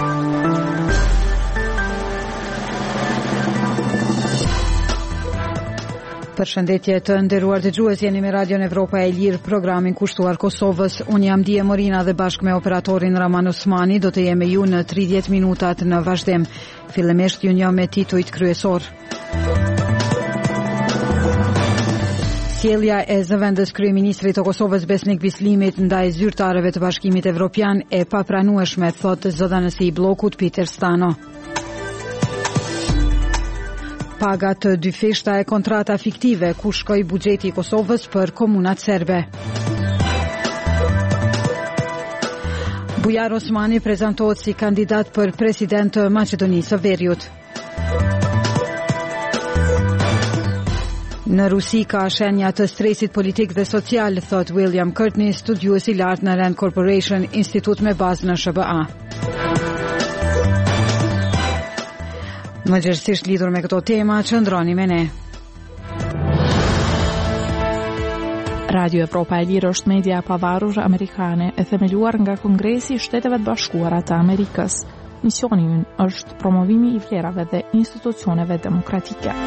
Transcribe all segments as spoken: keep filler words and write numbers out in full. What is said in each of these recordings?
Përshëndetje të nderuar dëgjues, jeni me Radion Evropa e Lirë, programin kushtuar Kosovës. Unë jam Dije Morina dhe bashkë me operatorin Raman Osmani do të jem me ju në tridhjetë minutat në vazhdim. Fillimisht ju njoh me titujt kryesor. Sjellja e zëvendës kryeministrit të Kosovës Besnik Bislimit ndaj zyrtarëve të Bashkimit Evropian e papranueshme, thotë zëdhënësi i bllokut Peter Stano. Paga të dy feshta e kontrata fiktive, ku shkoi buxheti i Kosovës për komunat serbe. Bujar Osmani prezantohet si kandidat për president të Maqedonisë së Veriut. Në Rusi ka shenja të stresit politik dhe social, thot William Courtney, studiues i lartë në Rand Corporation, institut me bazë në S B A. Më gjithësisht lidhur me këto tema, qëndroni me ne. Radio Evropa e Lirë është media e pavarur amerikane e themeluar nga Kongresi i Shteteve të Bashkuara të Amerikës. Misioni i ynë është promovimi i vlerave dhe institucioneve demokratike.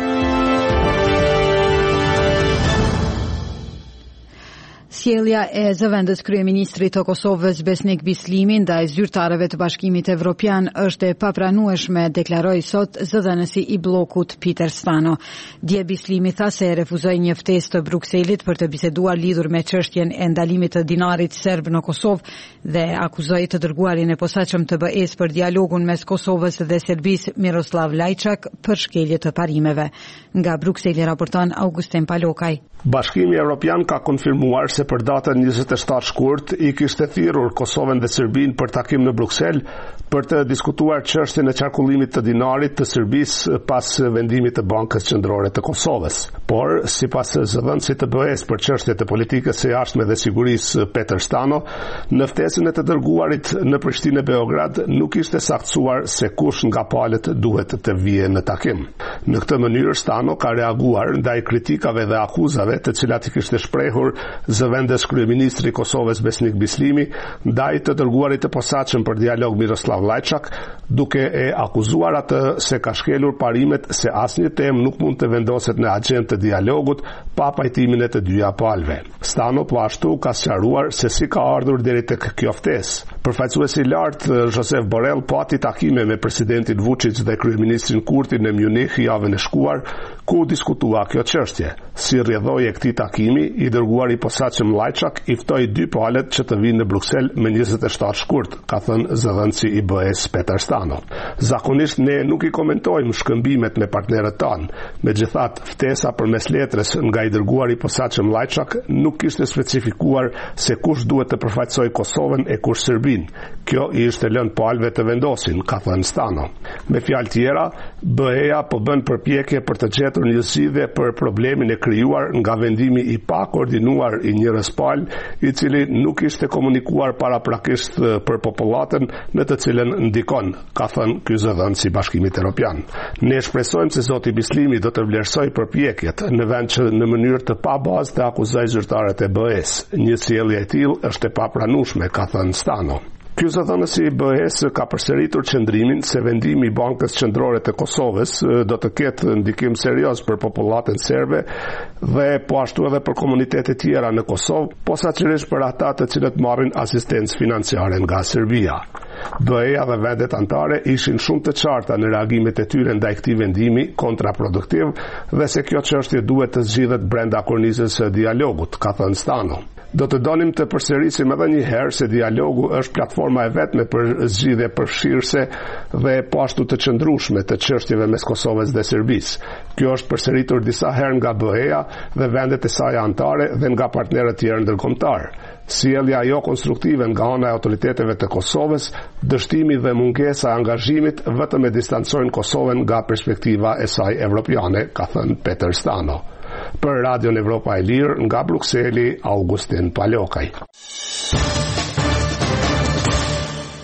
Sjellja e zëvendës kryeministrit të Kosovës Besnik Bislimi ndaj zyrtarëve të Bashkimit Evropian është e papranueshme, deklaroi sot zëdhënësi i bllokut Peter Stano. Dje Bislimi tha se refuzoi një ftesë të Brukselit për të biseduar lidhur me çështjen e ndalimit të dinarit serb në Kosovë dhe akuzoi të dërguarin e posaçëm të B E-s për dialogun mes Kosovës dhe Serbisë Miroslav Lajçak për shkelje të parimeve. Nga Brukseli raporton Augustin Palokaj. Bashkimi Evropian ka konfirmuar se për datën njëzet e shtatë shkurt i kishte thirrur Kosovën dhe Serbinë për takim në Bruksel për të diskutuar çështjen e qarkullimit të dinarit të Serbisë pas vendimit të Bankës Qendrore të Kosovës. Por, sipas zëdhënësit të B E-s për çështjet e politikës së jashtme dhe sigurisë Peter Stano, në ftesën e të dërguarit në Prishtinë e Beograd nuk ishte saktësuar se kush nga palët duhet të vijë në takim. Në këtë mënyrë Stano ka reaguar ndaj kritikave dhe akuzave të cilat i kishte shprehur zëvendës kryeministri i Kosovës Besnik Bislimi ndaj të dërguarit të posaçëm për dialog Miroslav Lajçak, duke e akuzuar atë se ka shkelur parimet se asnjë temë nuk mund të vendoset në agjendë të dialogut pa pajtimin e të dyja palëve. Stano po ashtu ka sqaruar se si ka ardhur deri tek kjo ftesë. Përfaqësuesi i lartë Josep Borrell pati takime me presidentin Vučić dhe kryeministrin Kurti në Munich javën e shkuar, ku diskutua kjo çështje. Si rrjedhoi e këtij takimi, i dërguari i posaçëm Lajçak i ftoi dy palët që të vinë në Bruksel me njëzet e shtatë shkurt, ka thënë zëdhënësi i B E-s Peter Stano. Zakonisht ne nuk i komentojmë shkëmbimet me partnerët tanë. Megjithatë, ftesa përmes letrës nga i dërguari i posaçëm Lajçak nuk kishte specifikuar se kush duhet të përfaqësojë Kosovën e kush Serbinë. Kjo i ishte lënë palëve të vendosin, ka thënë Stano. Me fjalë tjera, B E-ja po bën përpjekje për të gjetur një zgjidhje për problemin e krijuar nga vendimi i pa koordinuar i njërës palë, i cili nuk ishte komunikuar paraprakisht për popullatën në të cilën ndikon, ka thënë ky zëdhënës i Bashkimit Evropian. Ne shpresojmë se zoti Bislimi do të vlerësojë përpjekjet në vend që në mënyrë të pa bazë të akuzojë zyrtarët e B E-s. Një sjellje e tillë është e papranueshme, ka thënë Stano. Ky zëdhënësi i B E-s ka përsëritur qëndrimin se vendimi i Bankës Qendrore të Kosovës do të ketë ndikim serioz për popullatën serbe dhe po ashtu edhe për komunitetet tjera në Kosovë, posaçërisht për ata të cilët marrin asistencë financiare nga Serbia. B E-ja dhe vendet anëtare ishin shumë të qarta në reagimet e tyre ndaj këtij vendimi kontraproduktiv dhe se kjo çështje duhet të zgjidhet brenda kornizës së dialogut, ka thënë Stano. Do të donim të përsërisim edhe një herë se dialogu është platforma e vetme për zgjidhje përfshirëse dhe po ashtu të qëndrueshme të çështjeve mes Kosovës dhe Serbisë. Kjo është përsëritur disa herë nga B E-ja dhe vendet e saj anëtare dhe nga partnerët tjerë ndërkombëtar. Sjellja jo konstruktive nga ana e autoriteteve të Kosovës, dështimi dhe mungesa e angazhimit vetëm e distancojnë Kosovën nga perspektiva e saj evropiane, ka thënë Peter Stano. Për Radion Evropa e Lirë, nga Brukseli, Augustin Palokaj.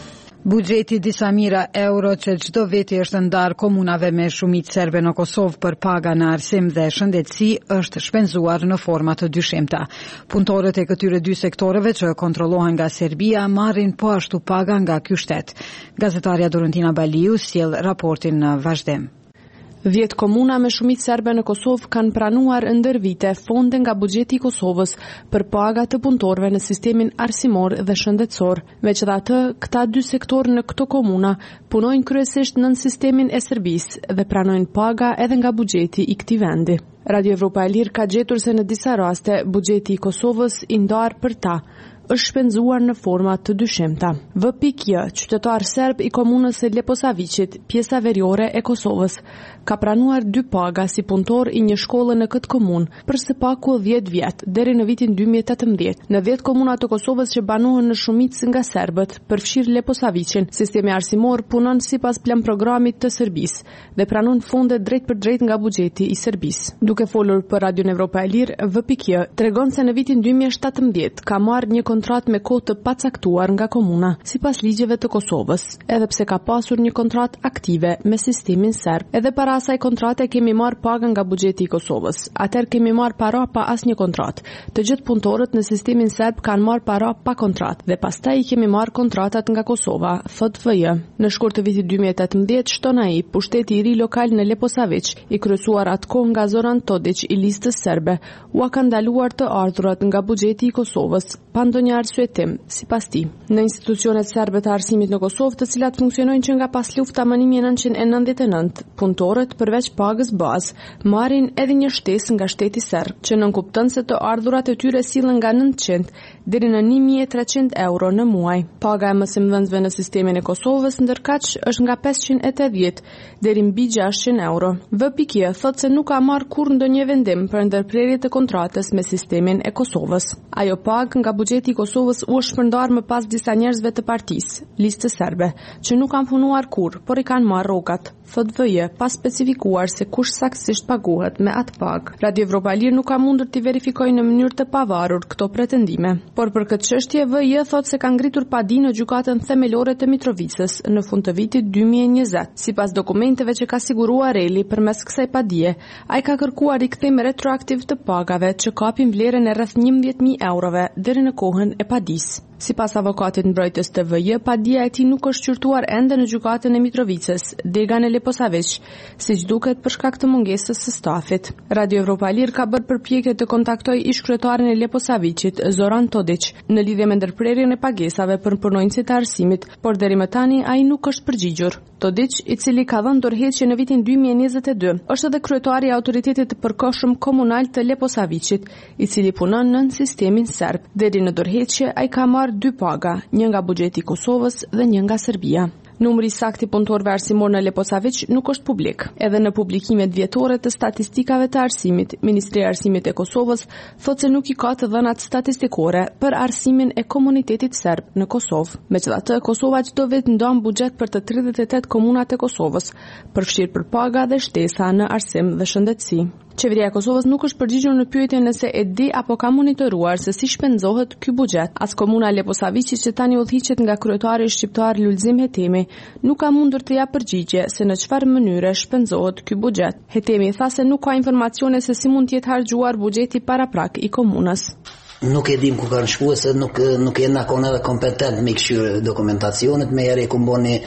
Buxheti disa mijëra euro që çdo viti është ndarë komunave me shumicë serbe në Kosovë për paga në arsim dhe shëndetësi është shpenzuar në forma të dyshimta. Punëtorët e këtyre dy sektoreve që kontrollohen nga Serbia marrin po ashtu paga nga ky shtet. Gazetarja Dorentina Baliu sjell raportin në vazhdim. Dhjetë komuna me shumicë serbe në Kosovë kanë pranuar ndër vite fonde nga buxheti i Kosovës për paga të punëtorëve në sistemin arsimor dhe shëndetësor. Megjithatë, këta dy sektorë në këto komuna punojnë kryesisht nën sistemin e Serbisë dhe pranojnë paga edhe nga buxheti i këtij vendi. Radio Evropa e Lirë ka gjetur se në disa raste buxheti i Kosovës i ndarë për ta është shpenzuar në forma të dyshimta. V. J, qytetar serb i komunës së Leposaviqit, pjesa veriore e Kosovës, ka pranuar dy paga si punëtor i një shkolle në këtë komunë për së paku dhjetë vjet deri në vitin dy mijë e tetëmbëdhjetë. Në dhjetë komuna të Kosovës që banohen në shumicë nga serbët, përfshirë Leposaviqin, sistemi arsimor punon sipas plan programit të Serbisë dhe pranon fonde drejt për drejt nga buxheti i Serbisë. Duke folur për Radio Evropa e Lirë, V. J tregon se në vitin dy mijë e shtatëmbëdhjetë ka marrë një kontrat me kohë të pacaktuar nga komuna, sipas ligjeve të Kosovës, edhe pse ka pasur një kontrat aktive me sistemin serb. Edhe para asaj kontrate kemi marrë paga nga buxheti i Kosovës. Atëherë kemi marrë para pa asnjë kontratë. Të gjithë punëtorët në sistemin serb kanë marrë para pa kontratë dhe pastaj i kemi marrë kontratat nga Kosova, thot V J. Në shkurt të vitit dy mijë e tetëmbëdhjetë, shton ai pushteti i ri lokal në Leposaviq, i kryesuar atkoh nga Zoran Todić i listës serbe, u ka ndaluar të ardhurat nga buxheti i Kosovës pa ndonjë arsye tim, sipas tij. Në institucionet serbe të arsimit në Kosovë, të cilat funksionojnë që nga pas lufta më një mijë e nëntëqind e nëntëdhjetë e nëntë, punëtorët përveç pagës bazë marrin edhe një shtesë nga shteti serb, që nënkupton se të ardhurat e tyre sillen nga nëntëqind deri në një mijë e treqind euro në muaj. Paga e mësimdhënësve në sistemin e Kosovës ndërkaq është nga pesëqind e tetëdhjetë deri mbi gjashtëqind euro. V. J thotë se nuk ka marrë kurrë ndonjë vendim për ndërprerje të kontratës me sistemin e Kosovës. Ajo pagë nga buxheti i Kosovës u është shpërndarë më pas disa njerëzve të partisë, listës serbe, që nuk kanë punuar kurrë, por i kanë marrë rrogat, thot V J, pa specifikuar se kush saktësisht paguhet me atë pagë. Radio Evropa e Lirë nuk ka mundur të verifikojë në mënyrë të pavarur këto pretendime, por për këtë çështje V J thotë se ka ngritur padi në gjykatën themelore të Mitrovicës në fund të vitit dy mijë e njëzet. Sipas dokumenteve që ka siguruar Reli përmes kësaj padie, ai ka kërkuar rikthim retroaktiv të pagave që kapin vlerën e rreth njëmbëdhjetë mijë eurove deri në kohën e padisë. Sipas avokatit mbrojtës të V J, padia e tij nuk është qyrtuar ende në gjykatën e Mitrovicës, dega në Leposaviq, siç duket për shkak të mungesës së stafit. Radio Evropa e Lirë ka bërë përpjekje të kontaktojë ish-kryetarin e Leposaviqit, Zoran Todić, në lidhje me ndërprerjen e pagesave për punonjësit e arsimit, por deri më tani ai nuk është përgjigjur. Todić, i cili ka dhënë dorëheqje në vitin dy mijë e njëzet e dy, është edhe kryetari i autoritetit të përkohshëm komunal të Leposaviqit, i cili punon nën sistemin serb. Deri në dorëheqje ai ka marrë dy paga, një nga buxheti i Kosovës dhe një nga Serbia. Numri saktë i punëtorëve arsimor në Leposaviq nuk është publik. Edhe në publikimet vjetore të statistikave të arsimit, Ministria e Arsimit e Kosovës thotë se nuk i ka të dhënat statistikore për arsimin e komunitetit serb në Kosovë. Megjithatë, Kosova çdo vit ndon buxhet për të tridhjetë e tetë komunat e Kosovës, përfshirë për paga dhe shtesa në arsim dhe shëndetësi. Qeveria e Kosovës nuk është përgjigjur në pyetjen nëse e di apo ka monitoruar se si shpenzohet ky buxhet. As komuna Leposaviqi, që tani udhëhiqet nga kryetari shqiptar Lulzim Hetemi, nuk ka mundur të japë përgjigje se në çfarë mënyre shpenzohet ky buxhet. Hetemi tha se nuk ka informacione se si mund të jetë harxhuar buxheti paraprak i komunës. Nuk e dim ku kanë shkuar, se nuk nuk jena kon edhe kompetent me këshir dokumentacionet, me eri ku mboni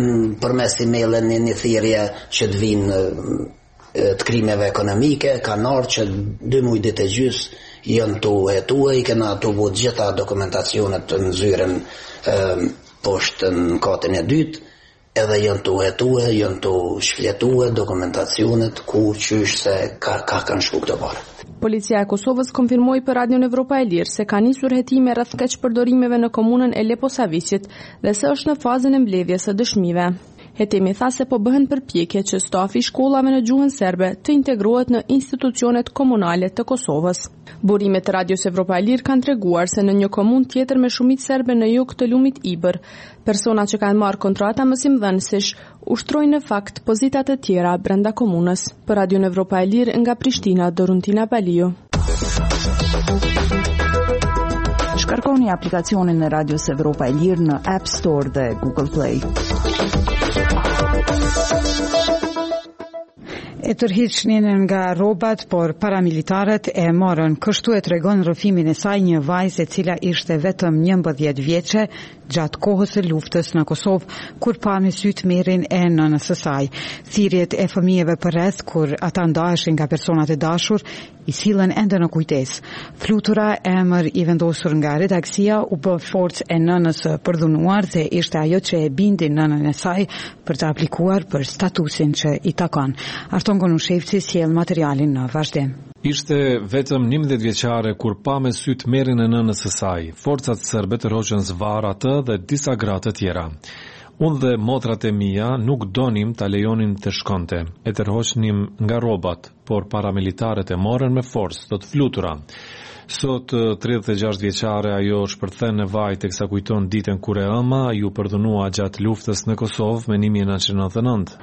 përmes emailë një, një thirrje që të vinë të krimeve ekonomike, kanë ardhur që dy muaj ditë e gjys janë tu e tu i kena tu bu gjitha dokumentacionet në zyrën e, poshtë në katën e dytë, edhe janë tu e tu janë tu shfletue dokumentacionet ku qysh se ka, ka kanë shku këto parë. Policia e Kosovës konfirmoi për Radio Evropa e Lirë se ka nisur hetime rreth keqpërdorimeve në komunën e Leposaviqit dhe se është në fazën e mbledhjes së dëshmive. Hetemi tha se po bëhen përpjekje që stafi i shkollave në gjuhën serbe të integrohet në institucionet komunale të Kosovës. Burimet të Radios Evropa e Lirë kanë treguar se në një komunë tjetër me shumicë serbe në jug të lumit Ibër, persona që kanë marrë kontrata mësimdhënësish ushtrojnë në fakt pozita të tjera brenda komunës. Për Radion Evropa e Lirë nga Prishtina, Dorentina Baliu. Kërkoni aplikacionin e Radios Evropa e Lirë në App Store dhe Google Play. E tërhiqnin nga rrobat, por paramilitarët e morën. Kështu e tregon rrëfimin e saj një vajzë e cila ishte vetëm njëmbëdhjetë vjeçe gjatë kohës së luftës në Kosovë, kur pa në sy tmerrin e nënës së saj. Thirrjet e fëmijëve përreth kur ata ndaheshin nga personat e dashur i sillen ende në kujtesë. Flutura, emër i vendosur nga redaksia, u bë forcë e nënës së përdhunuar dhe ishte ajo që e bindi nënën e saj për të aplikuar për statusin që i takon. Arton Gonushevci sjell materialin në vazhdim. Ishte vetëm njëmbëdhjetë vjeçare kur pa me sy tmerrin e nënës së saj. Forcat serbe tërhoqën zvar atë dhe disa gra të tjera. Unë dhe motrat e mia nuk donim ta lejonim të shkonte. E tërhoqnim nga rrobat, por paramilitarët e morën me forcë, do të flutura. Sot tridhjetë e gjashtë vjeçare ajo shpërthen në vaj teksa kujton ditën kur e ëma ju përdhunua gjatë luftës në Kosovë me një mijë e nëntëqind e nëntëdhjetë e nëntë.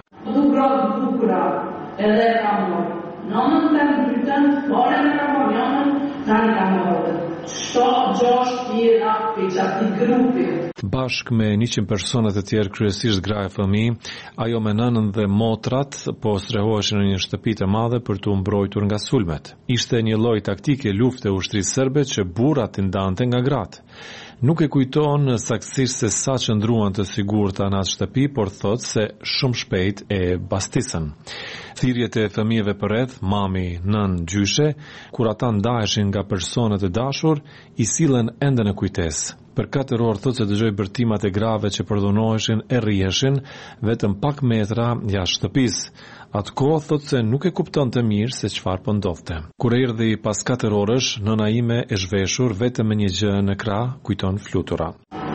Edhe ka morë. Nënën të në dytën, more në ka morë, nënën të në ka morë. Shto gjosht tjera për qatë grupi. Bashk me njëqind personat e tjerë, kryesisht gra e fëmijë, ajo me nënën dhe motrat po strehoheshin në një shtëpi të madhe për të mbrojtur nga sulmet. Ishte një lloj taktike lufte ushtrisë serbe që burrat i ndante nga gratë. Nuk e kujton saktësisht se sa qëndruan të sigurta në atë shtëpi, por thot se shumë shpejt e bastisën. Thirrjet e fëmijëve përreth, mami, nën, gjyshe, kur ata ndaheshin nga personat e dashur, i sillen ende në kujtesë. Për katër orë thot se dëgjoi bërtimat e grave që përdhunoheshin e rriheshin vetëm pak metra jashtë shtëpisë. Atë kohë thot se nuk e kupton të mirë se çfarë po ndodhte. Kur erdhi pas katër orësh, nëna ime e zhveshur vetëm me një gjë në krah, kujton Flutura.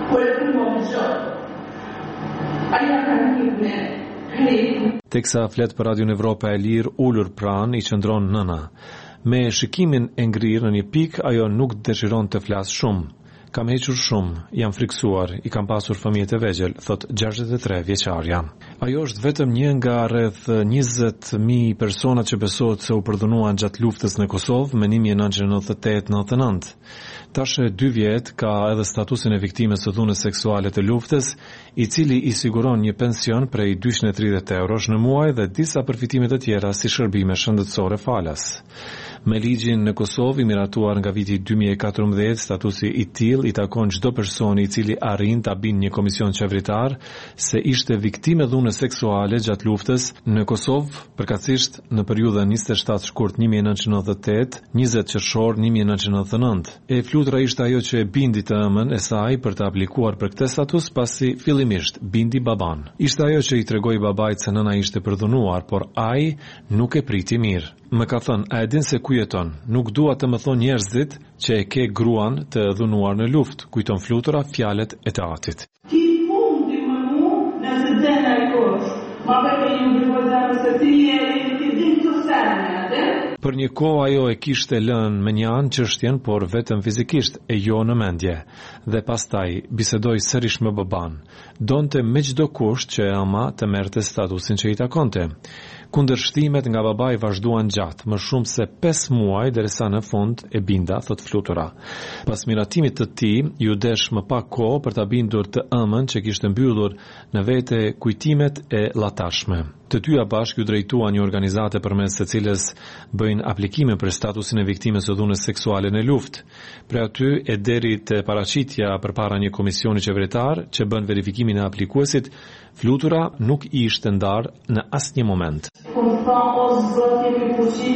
Teksa flet për Radion Evropa e Lirë, ulur pranë i qëndron nëna. Me shikimin e ngrirë në një pikë, ajo nuk dëshiron të flasë shumë. Kam hequr shumë, jam friksuar, i kam pasur fëmijët e vegjël, thot gjashtëdhjetë e tre vjeçarja. Ajo është vetëm një nga rreth njëzet mijë personat që besohet se u përdhunuan gjatë luftës në Kosovë me një mijë e nëntëqind e nëntëdhjetë e tetë nëntëdhjetë e nëntë. Tash e dy vjet ka edhe statusin e viktimës së dhunës seksuale të luftës, i cili i siguron një pension prej dyqind e tridhjetë eurosh në muaj dhe disa përfitime të tjera si shërbime shëndetësore falas. Me ligjin në Kosovë i miratuar nga viti dy mijë e katërmbëdhjetë, statusi i tillë i takon çdo personi i cili arrin ta bindë një komision qeveritar se ishte viktimë e dhunës seksuale gjatë luftës në Kosovë, përkatësisht në periudhën njëzet e shtatë shkurt një mijë e nëntëqind e nëntëdhjetë e tetë, njëzet qershor një mijë e nëntëqind e nëntëdhjetë e nëntë. E Flutura ishte ajo që e bindi të ëmën e saj për të aplikuar për këtë status pasi fillimisht bindi baban. Ishte ajo që i tregoi babait se nëna ishte përdhunuar, por ai nuk e priti mirë. Më ka thënë, a e din se ku jeton? Nuk dua të më thonë njerëzit që e ke gruan të dhunuar në luftë, kujton Flutura fjalët e të atit. Ti mund të më mu nëse dena e kosh, ma përke ju bëjvëzame se ti e ti din të stërnë, atë? Për një kohë ajo e kishte lënë me një anë çështjen, por vetëm fizikisht e jo në mendje. Dhe pastaj bisedoi sërish me baban. Donte me çdo kusht që ama të merrte statusin që i takonte. Kundërshtimet nga babai vazhduan gjatë, më shumë se pesë muaj derisa në fund e binda, thot Flutura. Pas miratimit të tij, ju desh më pak kohë për ta bindur të ëmën që kishte mbyllur në vete kujtimet e llatashme. Të dyja bashkë ju drejtuan një organizate përmes së cilës bëjnë aplikime për statusin e viktimës së dhunës seksuale në luftë. Për aty e deri te paraqitja përpara një komisioni qeveritar që bën verifikimin e aplikuesit, Flutura nuk i ishte ndarë në asnjë moment. Kur tha o zot jemi fuqi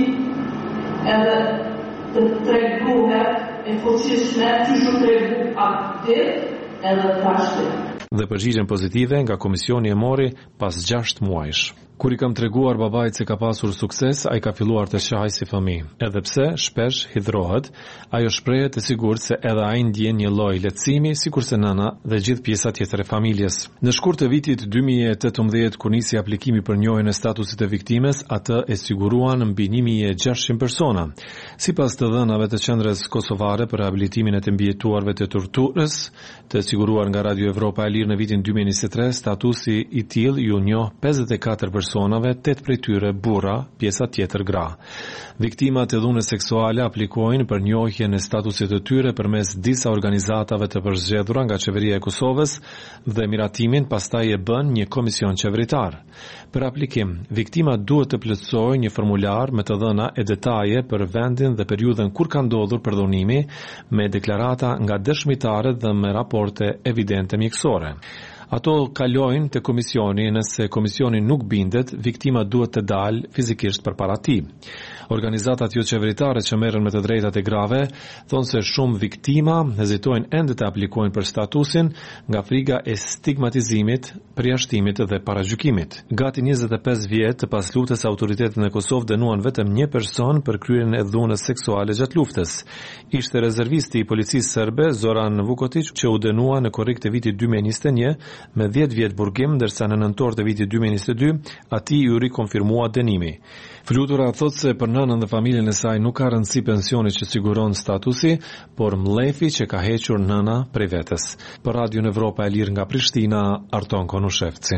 edhe të treguhet e fuqishme që ju tregu aktiv edhe tashti. Dhe përgjigjen pozitive nga komisioni e mori pas gjashtë muajsh. Kur i kam treguar babait se ka pasur sukses, ai ka filluar të shajë si fëmijë. Edhe pse shpesh hidhrohet, ajo shprehet e sigurt se edhe ai ndjen një lloj lehtësimi, sikurse nëna dhe gjithë pjesa tjetër e familjes. Në shkurt të vitit dy mijë e tetëmbëdhjetë, kur nisi aplikimi për njohjen e statusit të viktimës, atë e siguruan mbi një mijë e gjashtëqind persona. Sipas të dhënave të Qendrës Kosovare për rehabilitimin e të mbijetuarve të torturës, të siguruar nga Radio Evropa e Lirë në vitin dy mijë e njëzet e tre, statusi i tillë ju njoh pesëdhjetë e katër personave, tetë prej tyre burra, pjesa tjetër gra. Viktimat e dhunës seksuale aplikojnë për njohjen e statusit të tyre përmes disa organizatave të përzgjedhura nga qeveria e Kosovës dhe miratimin pastaj e bën një komision qeveritar. Për aplikim, viktimat duhet të plotësojnë një formular me të dhëna e detaje për vendin dhe periudhën kur ka ndodhur përdhunimi, me deklarata nga dëshmitarët dhe me raporte evidente mjekësore. Ato kalojnë te komisioni, nëse komisioni nuk bindet, viktima duhet të dalë fizikisht përpara tij. Organizatat jo qeveritare që merren me të drejtat e grave thonë se shumë viktima hezitojnë ende të aplikojnë për statusin nga frika e stigmatizimit, përjashtimit dhe paragjykimit. Gati njëzet e pesë vjet pas luftës, autoritetet në Kosovë dënuan vetëm një person për kryerjen e dhunës seksuale gjatë luftës. Ishte rezervisti i policisë serbe Zoran Vukotić që u dënua në korrik të vitit dy mijë e njëzet e një me dhjetë vjet burgim, ndërsa në nëntor të vitit dy mijë e njëzet e dy atij u rikonfirmua dënimi. Flutura thotë se për nënën dhe familjen e saj nuk ka rëndësi pensioni që siguron statusi, por mlefi që ka hequr nëna prej vetes. Për Radion Evropa e Lirë nga Prishtina, Arton Konushevci.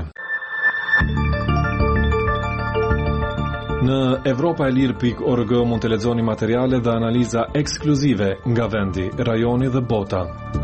Në Evropa e Lirë pikë org mund të lexoni materiale dhe analiza ekskluzive nga vendi, rajoni dhe bota.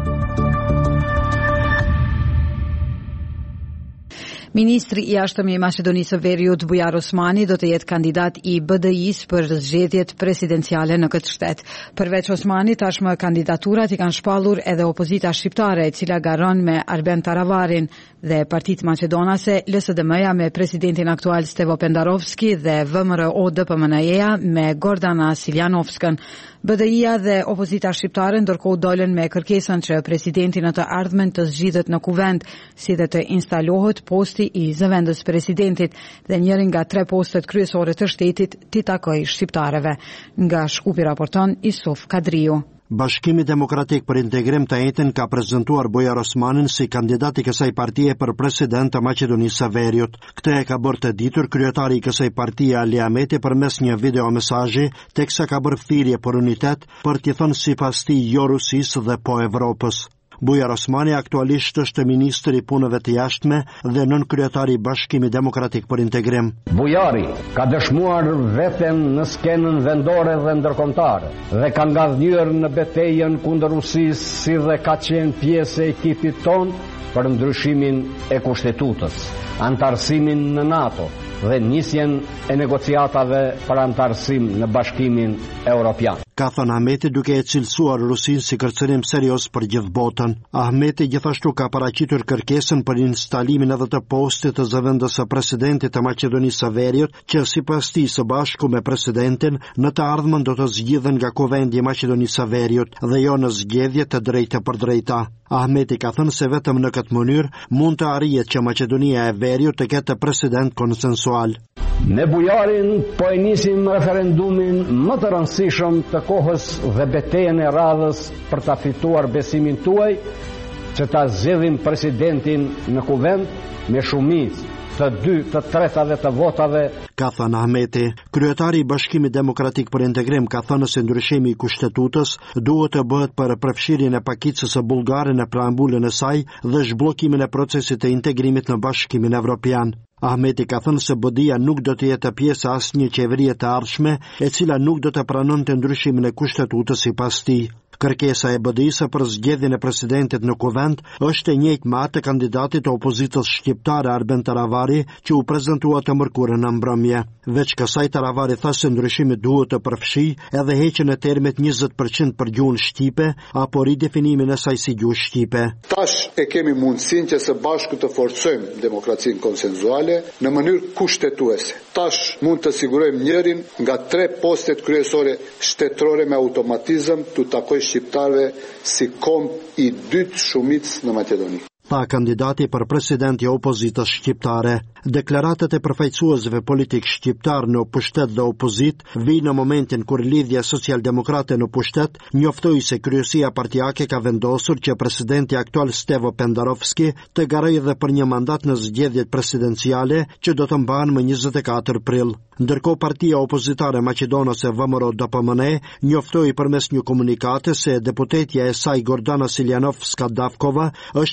Ministri i jashtëm i Maqedonisë së Veriut Bujar Osmani do të jetë kandidat i B D I-s për zgjedhjet presidenciale në këtë shtet. Përveç Osmani, tashmë kandidaturat i kanë shpallur edhe opozita shqiptare, e cila garron me Arben Taravarin, dhe Partitë Maqedonase, L S D M-ja me presidentin aktual Stevo Pendarovski dhe V M R O D P M N-ja me Gordana Siljanovskën. B D I-ja dhe opozita shqiptare ndërkohë dolën me kërkesën që presidenti në të ardhmen të zgjidhet në kuvend, si dhe të instalohet posti i zëvendës presidentit dhe njërin nga tre postet kryesore të shtetit t'i takojë shqiptarëve. Nga Shkupi raporton Isuf Kadriu. Bashkimi Demokratik për Integrim të Etën ka prezantuar Bujar Osmanin si kandidat i kësaj partie për president të Maqedonisë së Veriut. Këtë e ka bërë të ditur kryetari i kësaj partie Ali Ahmeti përmes një video mesazhi, teksa ka bërë thirrje për unitet për t'i thënë sipas tij jo Rusisë dhe po Evropës. Bujar Osmani aktualisht është ministri i punëve të jashtme dhe nën kryetari i Bashkimit Demokratik për Integrim. Bujari ka dëshmuar veten në skenën vendore dhe ndërkombëtare dhe ka ngadhnyer në betejën kundër Rusisë, si dhe ka qenë pjesë e ekipit ton për ndryshimin e kushtetutës, antarësimin në NATO dhe nisjen e negociatave për antarësim në Bashkimin Evropian. Ka thënë Ahmeti duke e cilësuar Rusinë si kërcënim serioz për gjithë botën. Ahmeti gjithashtu ka paraqitur kërkesën për instalimin edhe të postit të zëvendës së presidentit të Maqedonisë së Veriut, që sipas tij së bashku me presidentin në të ardhmen do të zgjidhen nga kuvendi i Maqedonisë së Veriut dhe jo në zgjedhje të drejtë për drejta. Ahmeti ka thënë se vetëm në këtë mënyrë mund të arrihet që Maqedonia e Veriut të ketë president konsensual. Ne Bujarin po e nisim referendumin më të rëndësishëm të kohës dhe betejën e radhës për ta fituar besimin tuaj që ta zgjedhim presidentin në kuvend me shumicë të dy të tretave të votave. Ka thënë Ahmeti, kryetari i Bashkimit Demokratik për Integrim ka thënë se ndryshimi i kushtetutës duhet të bëhet për përfshirjen e pakicës së bullgare në preambulën e saj dhe zhbllokimin e procesit të integrimit në Bashkimin Evropian. Ahmeti ka thënë se B D I-ja nuk do të jetë pjesë e asnjë qeverie të ardhshme, e cila nuk do të pranonte ndryshimin e kushtetutës sipas tij. Kërkesa e B D I-së për zgjedhjen e presidentit në kuvend është e njëjtë me atë të kandidatit të opozitës shqiptare Arben Taravari, që u prezantua të mërkurën në mbrëmje. Veç kësaj, Taravari tha se ndryshimi duhet të përfshijë edhe heqjen e termit njëzet përqind për gjuhën shqipe apo ridefinimin e saj si gjuhë shqipe. Tash e kemi mundësinë që së bashku të forcojmë demokracinë konsenzuale në mënyrë kushtetuese. Tash mund të sigurojmë njërin nga tre postet kryesore shtetërore me automatizëm të takojë shqiptarëve si komb i dytë shumicës në Maqedoni. Tha kandidati për president i opozitës shqiptare. Deklaratat e përfaqësuesve politik shqiptar në pushtet dhe opozit vijnë në momentin kur lidhja socialdemokrate në pushtet njoftoi se kryesia partijake ka vendosur që presidenti aktual Stevo Pendarovski të garojë edhe për një mandat në zgjedhjet presidenciale që do të mbahen më njëzet e katër prill. Ndërkohë partia opozitare maqedonase V M R O D P M N njoftoi përmes një komunikate se deputetja e saj Gordana Siljanovska Davkova është e vetmi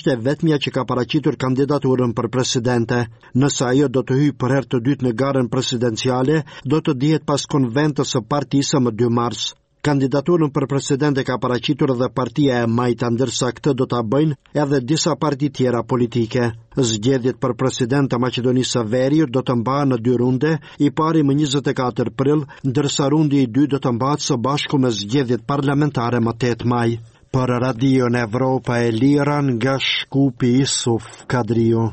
Shqipëria që ka paraqitur kandidaturën për presidente. Nëse ajo do të hyjë për herë të dytë në garën presidenciale, do të dihet pas konventës së partisë më dy mars. Kandidaturën për presidente ka paraqitur edhe partia e Majta, ndërsa këtë do ta bëjnë edhe disa parti tjera politike. Zgjedhjet për president të Maqedonisë së Veriut do të mbahen në dy runde, i pari më njëzet e katër prill, ndërsa rundi i dy do të mbahet së bashku me zgjedhjet parlamentare më tetë maj. Për Radion Evropa e Lira nga Shkupi Isuf Kadriu.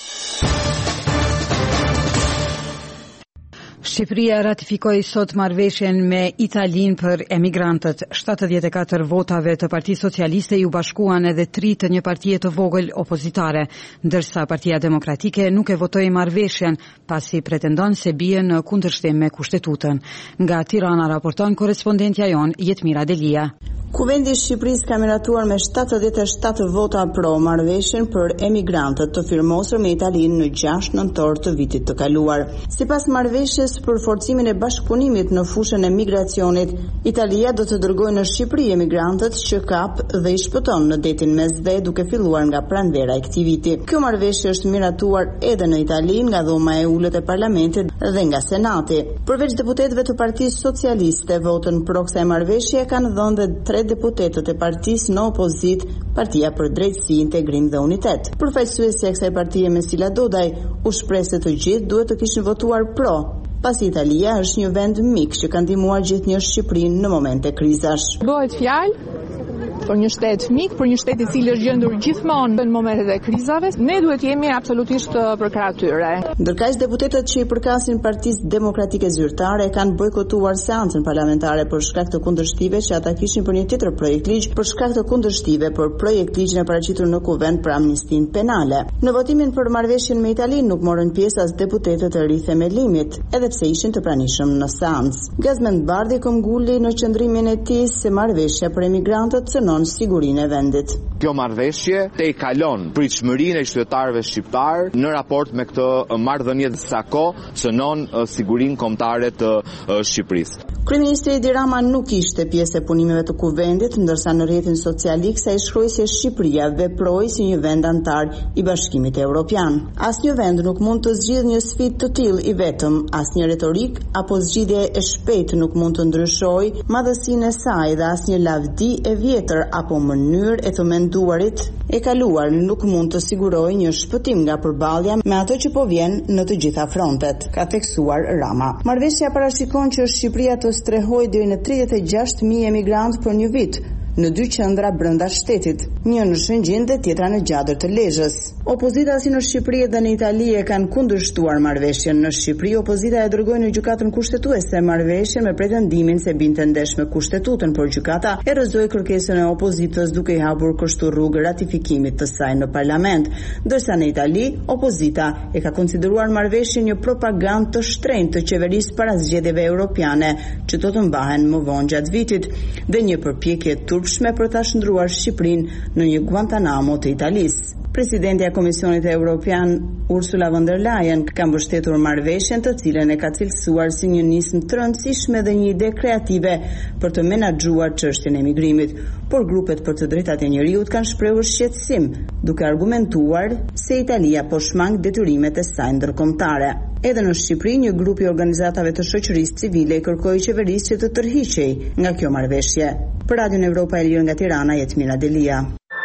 Shqipëria ratifikoi sot marrëveshjen me Italinë për emigrantët. shtatëdhjetë e katër votave të Partisë Socialiste ju bashkuan edhe tri të një partie të vogël opozitare, ndërsa Partia Demokratike nuk e votoi marrëveshjen pasi pretendon se bie në kundërshtim me Kushtetutën. Nga Tirana raporton korrespondentja jon Jetmira Delia. Kuvendi i Shqipërisë ka miratuar me shtatëdhjetë e shtatë vota pro marrëveshjen për emigrantët të firmosur me Italinë në gjashtë nëntor të vitit të kaluar. Sipas marrëveshjes për forcimin e bashkëpunimit në fushën e migracionit, Italia do të dërgojë në Shqipëri emigrantët që kap dhe i shpëton në detin Mesdhe duke filluar nga pranvera e këtij viti. Kjo marrëveshje është miratuar edhe në Itali nga Dhoma e Ulët e Parlamentit dhe nga Senati. Përveç deputetëve të Partisë Socialiste, votën pro kësaj marrëveshje kanë dhënë dhe tre deputetët e partisë në opozit, Partia për Drejtësi, Integrim dhe Unitet. Përfaqësuesja e kësaj partie Mesila Dodaj u shpreh se të gjithë duhet të kishin votuar pro, pasi Italia është një vend mik që ka ndihmuar gjithnjë Shqipërinë në momente krizash. Bëhet fjalë për një shtet mik, për një shtet i cili është gjendur gjithmonë në momentet e krizave, ne duhet jemi absolutisht përkrah tyre. Ndërkaq deputetët që i përkasin Partisë Demokratike Zyrtare kanë bojkotuar seancën parlamentare për shkak të kundërshtive që ata kishin për një tjetër projekt ligj për shkak të kundërshtive për projekt ligjin e paraqitur në kuvent për amnistinë penale. Në votimin për marrëveshjen me Italinë nuk morën pjesë as deputetët e rithemelimit, edhe pse ishin të pranishëm në seancë. Gazmend Bardhi këmbguli në qendrimin e tij se marrëveshja për emigrantët cënon sigurinë e vendit. Kjo marrëveshje te i kalon pritshmërinë e qytetarëve shqiptar në raport me këtë marrëdhënie të sako cënon sigurinë kombëtare të Shqipërisë. Kryeministri Edi Rama nuk ishte pjesë e punimeve të kuvendit, ndërsa në rrjetin social ai shkroi se Shqipëria veproi si një vend antar i Bashkimit Evropian. Asnjë vend nuk mund të zgjidhë një sfidë të tillë i vetëm, asnjë retorik apo zgjidhje e shpejtë nuk mund të ndryshojë madhësinë e saj dhe asnjë lavdi e vjetër apo mënyrë e të menduarit e kaluar nuk mund të sigurojë një shpëtim nga përballja me ato që po vjen në të gjitha frontet, ka theksuar Rama. Marrëveshja parashikon që Shqipëria të strehojë deri në tridhjetë e gjashtë mijë emigrantë për një vit në dy qendra brenda shtetit, një në Shëngjin dhe tjetra në Gjadër të Lezhës. Opozita si në Shqipëri dhe në Itali e kanë kundërshtuar marrëveshjen. Në Shqipëri opozita e dërgoi në gjykatën kushtetuese marrëveshjen me pretendimin se binte ndesh me Kushtetutën, por gjykata e rrëzoi kërkesën e opozitës duke i hapur kështu rrugë ratifikimit të saj në parlament, ndërsa në Itali opozita e ka konsideruar marrëveshjen një propagandë të shtrenjtë të qeverisë para zgjedhjeve europiane që do të mbahen më vonë gjatë vitit dhe një përpjekje turpshme për ta shndruar Shqipërinë në një Guantanamo të Italisë. Presidenti e Komisionit Evropian Ursula von der Leyen ka mbështetur marrëveshjen, të cilën e ka cilësuar si një nismë të rëndësishme dhe një ide kreative për të menaxhuar çështjen e emigrimit, por grupet për të drejtat e njerëzit kanë shprehur shqetësim, duke argumentuar se Italia po shmang detyrimet e saj ndërkombëtare. Edhe në Shqipëri, një grup i organizatave të shoqërisë civile i kërkoi qeverisë që të tërhiqej nga kjo marrëveshje. Për Radion Evropa e Lirë nga Tirana, Jetmira Delia.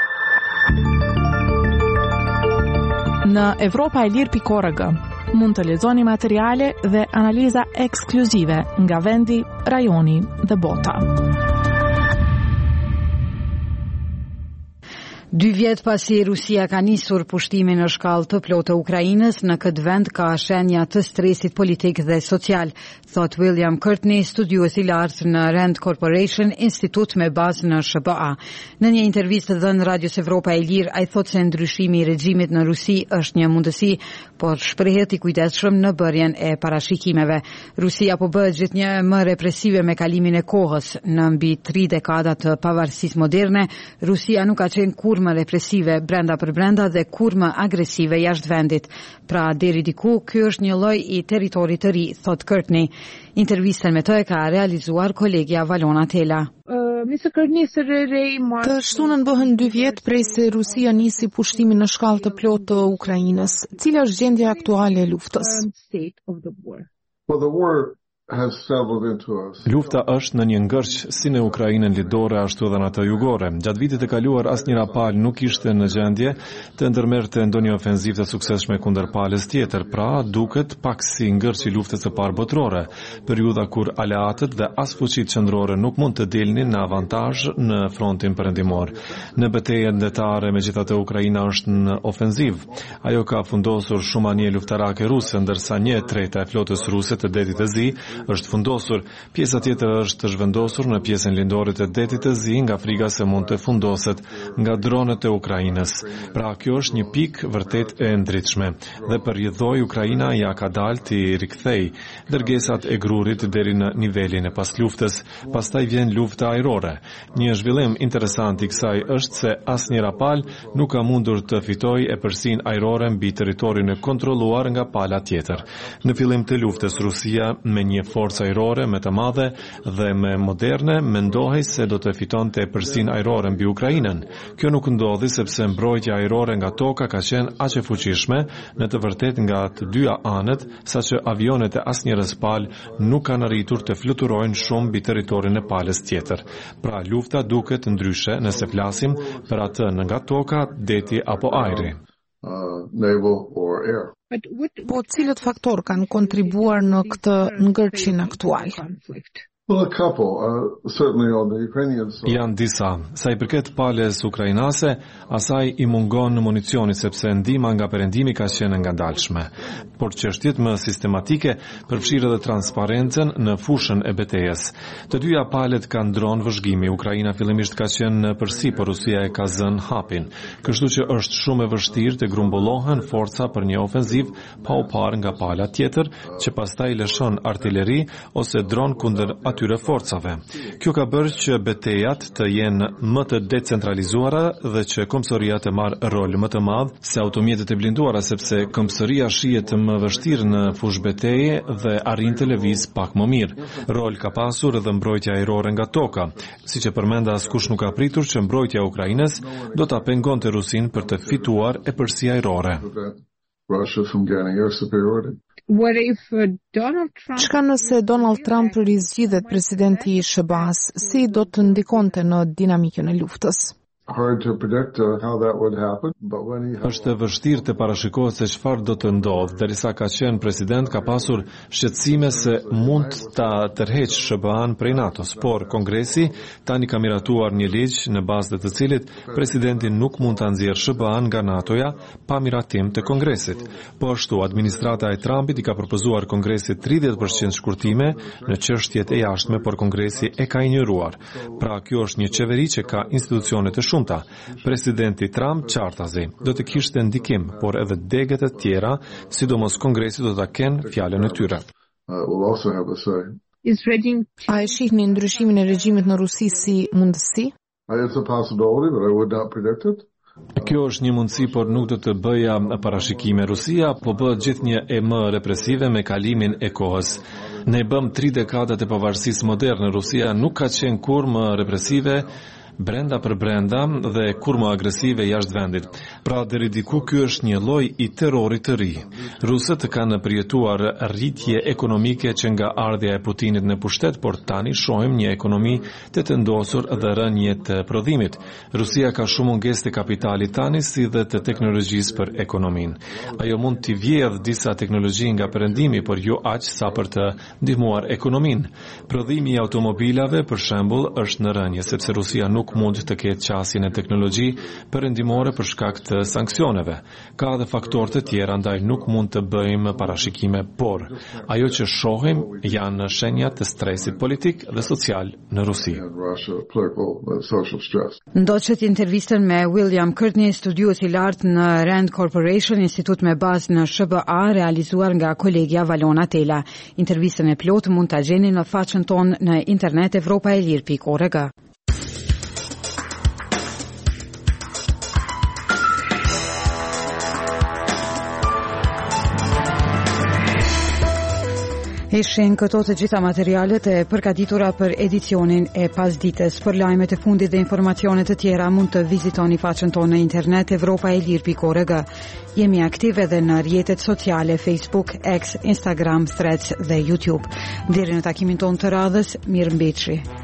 Në evropa e lirë pikë org mund të lexoni materiale dhe analiza ekskluzive nga vendi, rajoni dhe bota. Dy vjet pasi Rusia ka nisur pushtimin në shkallë të plotë të Ukrainës, në këtë vend ka shenja të stresit politik dhe social, thot William Courtney, studiues i lartë në Rand Corporation, institut me bazë në S B A. Në një intervistë dhënë Radios Evropa e Lirë, ai thot se ndryshimi i regjimit në Rusi është një mundësi, por shprehet i kujdesshëm në bërjen e parashikimeve. Rusia po bëhet gjithnjë më represive me kalimin e kohës. Në mbi tri dekada të pavarësisë moderne, Rusia nuk ka qenë kur më represive brenda për brenda dhe kur më agresive jashtë vendit. Pra deri diku, ky është një lloj i territorit të ri, thot Courtney. Intervistën me të e ka realizuar kolegja Valona Tela. Uh, Të shtunën bëhen dy vjet prej se Rusia nisi pushtimin në shkallë të plotë të Ukrainës. Cila është gjendja aktuale e luftës? Well, the war has settled into us. Lufta është në një ngërç si në Ukrainën lidore ashtu edhe në atë jugore. Gjatë vitit e kaluar asnjëra palë nuk ishte në gjendje të ndërmerrte ndonjë ofenzivë të suksesshme kundër palës tjetër, pra duket pak si ngërçi i luftës së parë botërore, periudha kur aleatët dhe as fuqitë qendrore nuk mund të dilnin në avantazh në frontin perëndimor. Në betejën ndërtare megjithatë Ukraina është në ofenzivë. Ajo ka fundosur shumë anije luftarake ruse, ndërsa një treta e flotës ruse të detit të Zi është fundosur. Pjesa tjetër është zhvendosur në pjesën lindore të detit të Zi nga friga se mund të fundoset nga dronët e Ukrainës. Pra kjo është një pikë vërtet e ndritshme. Dhe përjethdoi Ukraina ja ka dalë të rikthej dërgesat e grurit deri në nivelin e pasluftës. Pastaj vjen lufta ajrore. Një zhvillim interesant i kësaj është se asnjëra palë nuk ka mundur të fitojë e përsin ajrore mbi territorin e kontrolluar nga pala tjetër. Në fillim të luftës Rusia me një forcë ajrore më të madhe dhe më moderne mendohej se do të fitonte përsinë ajrore mbi Ukrainën. Kjo nuk ndodhi sepse mbrojtja ajrore nga toka ka qenë aq e fuqishme në të vërtetë nga të dyja anët, saqë avionet e asnjëres palë nuk kanë arritur të fluturojnë shumë mbi territorin e palës tjetër. Pra lufta duket ndryshe nëse flasim për atë nga toka, deti apo ajri. Uh, naval or air. Po cilët faktor kanë kontribuar në këtë ngërçin aktual? Well, a couple, uh, certainly on the Ukrainian side. Janë disa. Sa i përket palës ukrainase, asaj i mungon municioni sepse ndihma nga perëndimi ka qenë ngandalshme. Por çështjet më sistematike përfshirë edhe transparencën në fushën e betejës. Të dyja palët kanë dronë vëzhgimi. Ukraina fillimisht ka qenë në përsi, por Rusia e ka zënë hapin. Kështu që është shumë e vështirë të grumbullohen forca për një ofenziv pa u parë nga pala tjetër, që pastaj lëshon artilleri ose dron kundër atyre forcave. Kjo ka bërë që betejat të jenë më të decentralizuara dhe që kombësoria të marrë rol më të madh se automjetet e blinduara, sepse kombësoria shihet më vështirë në fushë beteje dhe arrin të lëviz pak më mirë. Rol ka pasur edhe mbrojtja ajrore nga toka. Siç e përmenda, askush nuk ka pritur që mbrojtja e Ukrainës do ta pengonte Rusin për të fituar e përsi ajrore. Russia from gaining air superiority. What if uh, Donald Trump... Çka nëse Donald Trump rizgjidhet presidenti i S B A-s, si do të ndikonte në dinamikën e luftës? Hard to predict uh, how that would happen, but when he Është vështirë të parashikohet se çfarë do të ndodhë, derisa ka qenë president ka pasur shqetësime se mund ta tërheqë S B A-n prej NATO-s, por Kongresi tani ka miratuar një ligj në bazë të cilit presidenti nuk mund ta nxjerrë S B A-n nga NATO-ja pa miratim të Kongresit. Po ashtu administrata e Trumpit i ka propozuar Kongresit tridhjetë përqind shkurtime në çështjet e jashtme, por Kongresi e ka injoruar. Pra kjo është një qeveri që ka institucione të shumta. Presidenti Trump qartazi do të kishte ndikim, por edhe degët e tjera, sidomos Kongresi do ta kenë fjalën e tyre. uh, will also have a say. A e shihni ndryshimin e regjimit në Rusi si mundësi? Uh, It's a possibility, but I would not predict it. Kjo është një mundësi, por nuk do të bëja parashikime. Rusia po bëhet gjithnjë e më represive me kalimin e kohës. Ne bëm tri dekadat e pavarësisë moderne. Rusia nuk ka qenë kur më represive brenda për brenda dhe kur më agresive jashtë vendit. Pra deri diku ky është një lloj i terrorit të ri. Rusët kanë përjetuar rritje ekonomike që nga ardhja e Putinit në pushtet, por tani shohim një ekonomi të tëndosur dhe rënje të prodhimit. Rusia ka shumë mungesë të kapitalit tani si dhe të teknologjisë për ekonominë. Ajo mund t'i vjedhë disa teknologji nga perëndimi, por jo aq sa për të ndihmuar ekonominë. Prodhimi i automobilave, për shembull, është në rënje sepse Rusia nuk nuk mund të ketë qasjen e teknologji perëndimore për shkak të sanksioneve. Ka dhe faktorë të tjera, ndaj nuk mund të bëjmë parashikime, por ajo që shohim janë shenjat të stresit politik dhe social në Rusi. Ndoqët intervistën me William Courtney, studiues i lartë në Rand Corporation, institut me bazë në S B A, realizuar nga kolegja Valona Tela. Intervistën e plotë mund ta gjeni në faqen tonë në internet evropaelir pikë org. Ishin këto të gjitha materialet e përgatitura për edicionin e pasdites. Për lajmet e fundit dhe informacionet të tjera mund të vizitoni faqen tonë në internet evropaelir pikë org. Jemi aktiv edhe në rrjetet sociale Facebook, X, Instagram, Threads dhe YouTube. Deri në takimin tonë të radhës, mirëmbëjtje.